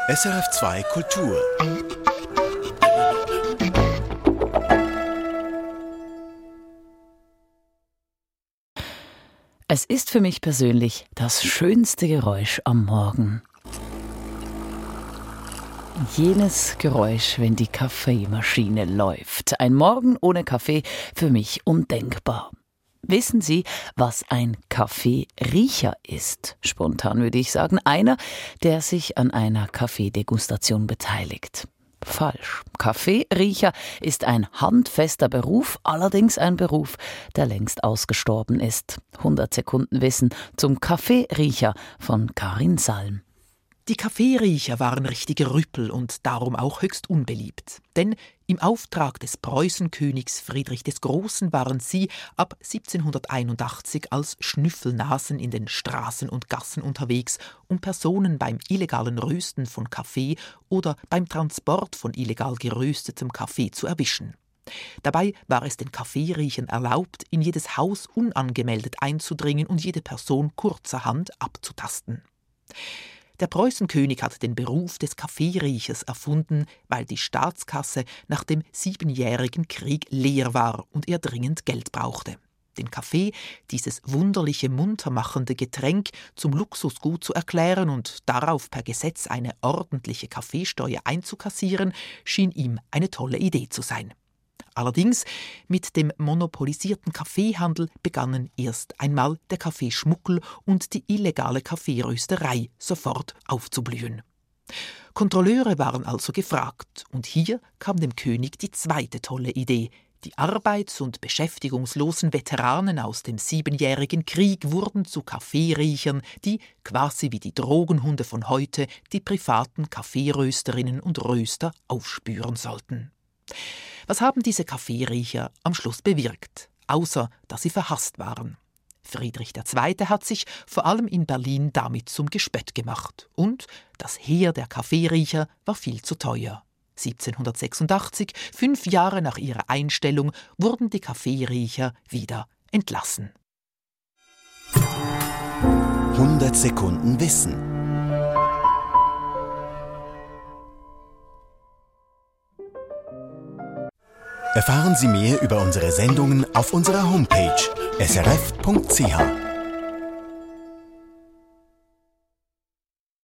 SRF2 Kultur. Es ist für mich persönlich das schönste Geräusch am Morgen. Jenes Geräusch, wenn die Kaffeemaschine läuft. Ein Morgen ohne Kaffee für mich undenkbar. Wissen Sie, was ein Kaffeeriecher ist? Spontan würde ich sagen, einer, der sich an einer Kaffeedegustation beteiligt. Falsch. Kaffeeriecher ist ein handfester Beruf, allerdings ein Beruf, der längst ausgestorben ist. 100 Sekunden Wissen zum Kaffeeriecher von Karin Salm. Die Kaffeeriecher waren richtige Rüppel und darum auch höchst unbeliebt. Denn im Auftrag des Preußenkönigs Friedrich des Großen waren sie ab 1781 als Schnüffelnasen in den Straßen und Gassen unterwegs, um Personen beim illegalen Rösten von Kaffee oder beim Transport von illegal geröstetem Kaffee zu erwischen. Dabei war es den Kaffeeriechern erlaubt, in jedes Haus unangemeldet einzudringen und jede Person kurzerhand abzutasten. Der Preußenkönig hat den Beruf des Kaffeeriechers erfunden, weil die Staatskasse nach dem 7-jährigen Krieg leer war und er dringend Geld brauchte. Den Kaffee, dieses wunderliche, muntermachende Getränk, zum Luxusgut zu erklären und darauf per Gesetz eine ordentliche Kaffeesteuer einzukassieren, schien ihm eine tolle Idee zu sein. Allerdings, mit dem monopolisierten Kaffeehandel begannen erst einmal der Kaffeeschmuggel und die illegale Kaffeerösterei sofort aufzublühen. Kontrolleure waren also gefragt, und hier kam dem König die zweite tolle Idee. Die arbeits- und beschäftigungslosen Veteranen aus dem 7-jährigen Krieg wurden zu Kaffeeriechern, die, quasi wie die Drogenhunde von heute, die privaten Kaffeerösterinnen und Röster aufspüren sollten. Was haben diese Kaffeeriecher am Schluss bewirkt, außer dass sie verhasst waren? Friedrich II. Hat sich vor allem in Berlin damit zum Gespött gemacht. Und das Heer der Kaffeeriecher war viel zu teuer. 1786, 5 Jahre nach ihrer Einstellung, wurden die Kaffeeriecher wieder entlassen. 100 Sekunden Wissen. Erfahren Sie mehr über unsere Sendungen auf unserer Homepage srf.ch.